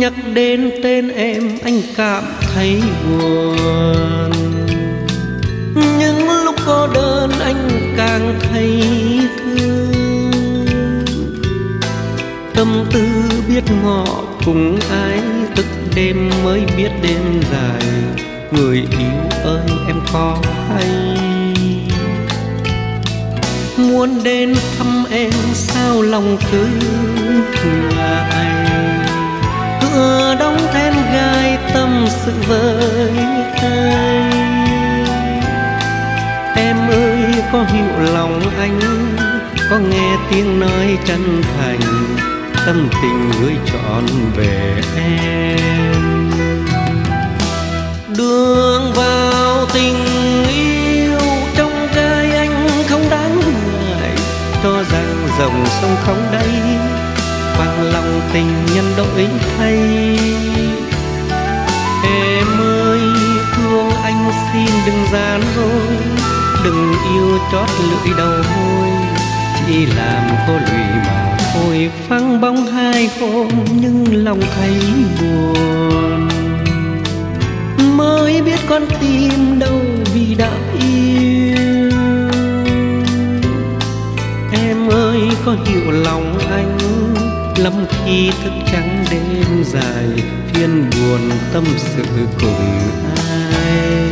Nhắc đến tên em anh cảm thấy buồn, những lúc cô đơn anh càng thấy thương. Tâm tư biết ngọ cùng ai, thức đêm mới biết đêm dài. Người yêu ơi em có hay muốn đến thăm em sao lòng cứ ngại. Cửa đóng then gai tâm sự với ai. Em ơi có hiểu lòng anh, có nghe tiếng nói chân thành, tâm tình gửi trọn về em. Đường vào tình yêu trong gai anh không đáng ngại, cho rằng dòng sông không đây bằng lòng tình nhân đổi thay. Em ơi thương anh xin đừng gian dối, đừng yêu chót lưỡi đầu môi, chỉ làm cô lụy mà thôi. Vắng bóng hai hôm nhưng lòng thấy buồn, mới biết con tim đâu vì đã yêu. Em ơi có hiểu lòng anh, lắm khi thức trắng đêm dài, phiền buồn tâm sự cùng ai.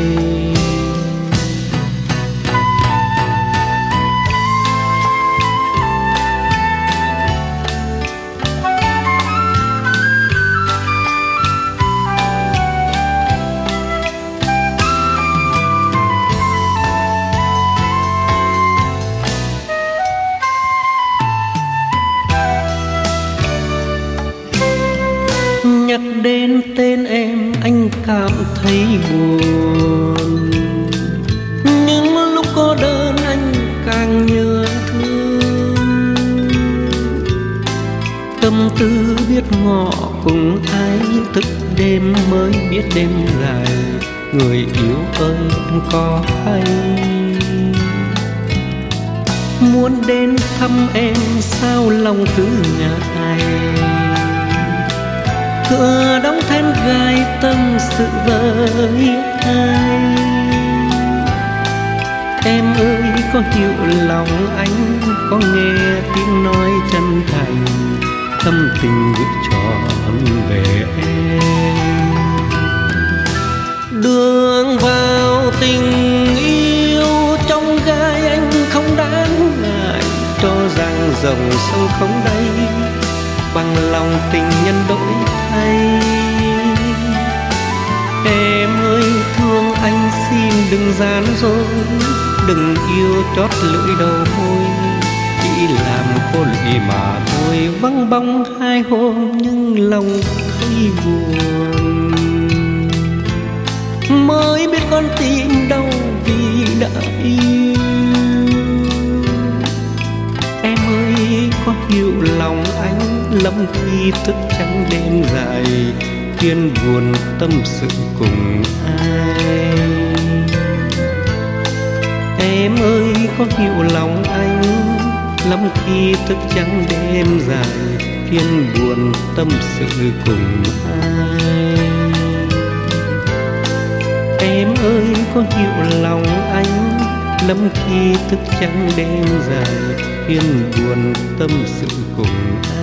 Nhắc đến tên em anh cảm thấy buồn, những lúc cô đơn anh càng nhớ thương. Tâm tư biết ngọ cùng ai, thức đêm mới biết đêm dài. Người yêu ơi anh có hay muốn đến thăm em sao lòng cứ ngại. Cửa đóng then gai tâm sự với ai. Em ơi có hiểu lòng anh, có nghe tiếng nói chân thành, tâm tình gửi trọn về em. Đường vào tình yêu trong gai anh không đáng ngại, cho rằng dòng sông không đây bằng lòng tình nhân đổi thay. Em ơi thương anh xin đừng gian dối, đừng yêu chót lưỡi đầu môi, chỉ làm cô lụy mà thôi. Vắng bóng hai hôm nhưng lòng thấy buồn, mới biết con tim đau vì đã yêu. Em ơi có hiểu lòng anh, lắm khi thức trắng đêm dài, phiền buồn tâm sự cùng ai. Em ơi có hiểu lòng anh, lắm khi thức trắng đêm dài, phiền buồn tâm sự cùng ai. Em ơi có hiểu lòng anh, lắm khi thức trắng đêm dài, phiền buồn tâm sự cùng ai.